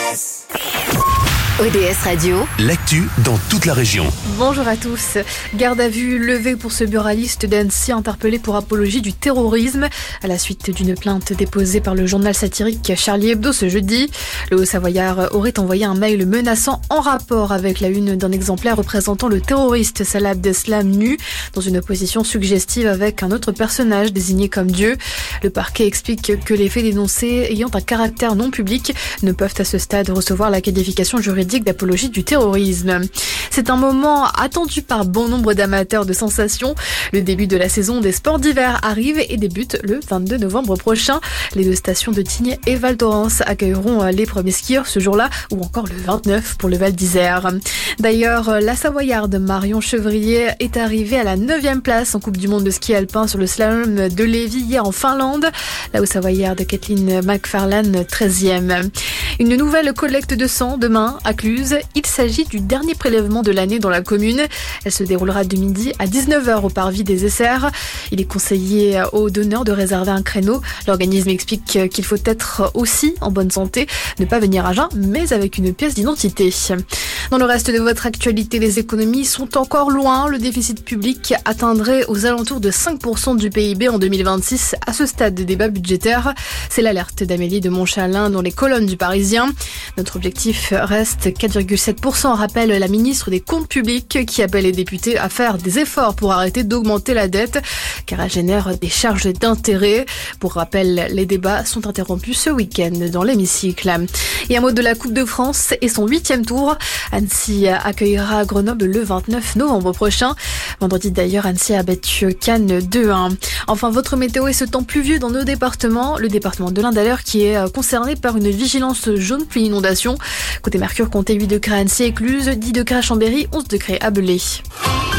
ODS Radio, l'actu dans toute la région. Bonjour à tous. Garde à vue levée pour ce buraliste d'Annecy interpellé pour apologie du terrorisme à la suite d'une plainte déposée par le journal satirique Charlie Hebdo ce jeudi. Le Haut-Savoyard aurait envoyé un mail menaçant en rapport avec la une d'un exemplaire représentant le terroriste Salah Abdeslam nu dans une position suggestive avec un autre personnage désigné comme Dieu. Le parquet explique que les faits dénoncés ayant un caractère non public ne peuvent à ce stade recevoir la qualification juridique d'apologie du terrorisme. C'est un moment attendu par bon nombre d'amateurs de sensations. Le début de la saison des sports d'hiver arrive et débute le 22 novembre prochain. Les deux stations de Tignes et Val Thorens accueilleront les premiers skieurs ce jour-là ou encore le 29 pour le Val d'Isère. D'ailleurs, la Savoyarde Marion Chevrier est arrivée à la 9e place en Coupe du Monde de ski alpin sur le slalom de Lévis hier en Finlande. La Haut-Savoyarde Kathleen McFarlane 13e. Une nouvelle collecte de sang demain à Cluse. Il s'agit du dernier prélèvement de l'année dans la commune. Elle se déroulera de midi à 19h au parvis des Essers. Il est conseillé aux donneurs de réserver un créneau. L'organisme explique qu'il faut être aussi en bonne santé, ne pas venir à jeun, mais avec une pièce d'identité. Dans le reste de votre actualité, les économies sont encore loin. Le déficit public atteindrait aux alentours de 5% du PIB en 2026 à ce stade de débat budgétaire. C'est l'alerte d'Amélie de Montchalin dans les colonnes du Parisien. Notre objectif reste 4,7%, rappelle la ministre des Comptes publics qui appelle les députés à faire des efforts pour arrêter d'augmenter la dette car elle génère des charges d'intérêt. Pour rappel, les débats sont interrompus ce week-end dans l'hémicycle. Et un mot de la Coupe de France et son 8e tour. Annecy accueillera Grenoble le 29 novembre prochain. Vendredi d'ailleurs, Annecy a battu Cannes 2-1. Enfin, votre météo et ce temps pluvieux dans nos départements. Le département de l'Ain d'ailleurs qui est concerné par une vigilance jaune pluie inondation. Côté Mercure, comptez 8 degrés à Annecy et Cluse, 10 degrés à Chambéry, 11 degrés à Belay.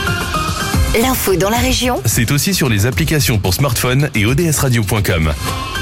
l'info dans la région. C'est aussi sur les applications pour smartphone et odsradio.com.